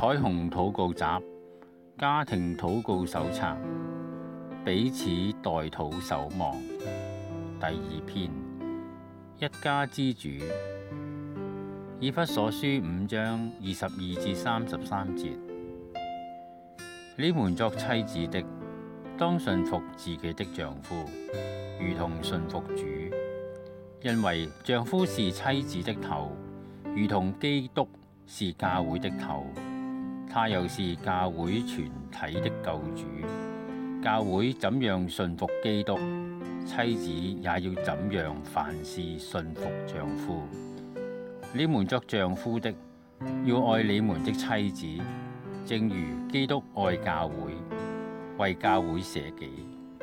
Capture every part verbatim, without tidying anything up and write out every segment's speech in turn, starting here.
彩虹禱告集家庭禱告手冊彼此代禱守望第二篇一家之主。以弗所書五章二十二至三十三節，你們作妻子的，當順服自己的丈夫，如同順服主，因為丈夫是妻子的頭，如同基督是教會的頭，他又是教會全體的救主。教會怎樣順服基督，妻子也要怎樣凡事順服丈夫。你們作丈夫的，要愛你們的妻子，正如基督愛教會，為教會捨己。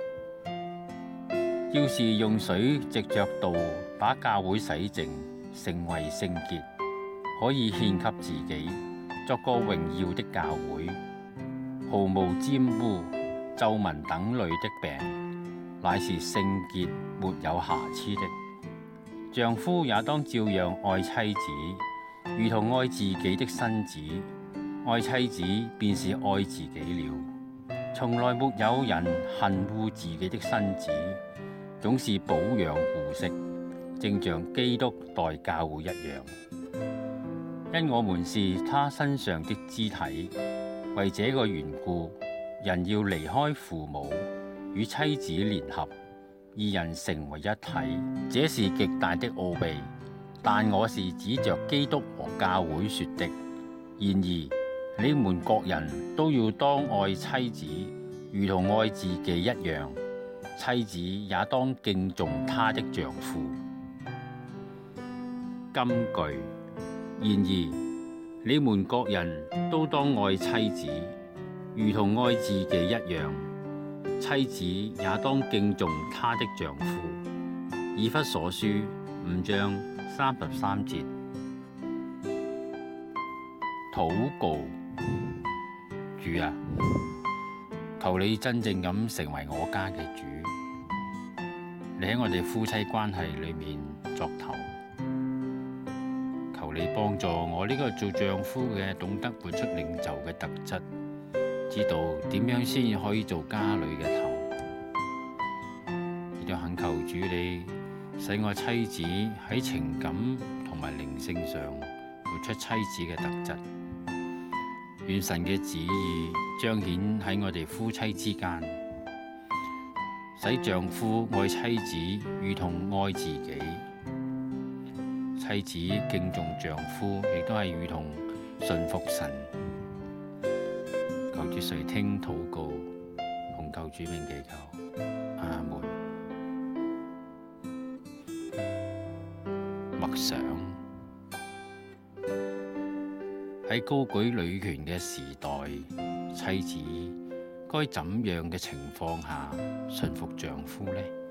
要是用水藉着道把教會洗淨，成為聖潔，可以獻給自己，作個榮耀的教會，毫無沾污、皺紋等類的病，乃是聖潔沒有瑕疵的。丈夫也當照樣愛妻子，如同愛自己的身子。愛妻子便是愛自己了。從來沒有人恨惡自己的身子，總是保養護惜，正像基督待教會一樣。因我們是他身上的肢體，為這個緣故，人要離開父母，與妻子聯合，二人成為一體。這是極大的奧秘，但我是指着基督和教會說的。然而你們各人都要當愛妻子，如同愛自己一樣，妻子也當敬重她的丈夫。金句。然而你們各人都當愛妻子，如同愛自己一樣，妻子也當敬重她的丈夫。以弗所書五章三十三節。禱告。主啊，求你真正咁成為我家嘅主，你喺我哋夫妻關係裏面作頭。求你幫助我呢個做丈夫嘅懂得活出領袖嘅特質，知道點樣先可以做家裏嘅頭。亦都懇求主你使我妻子喺情感同埋靈性上活出妻子嘅特質。願神嘅旨意彰顯喺我哋夫妻之間，使丈夫愛妻子如同愛自己，妻子敬重丈夫，亦都係如同順服神。求主垂聽禱告，奉救主名祈求，阿門。默想。喺高舉女權嘅時代，妻子該怎樣嘅情況下順服丈夫呢？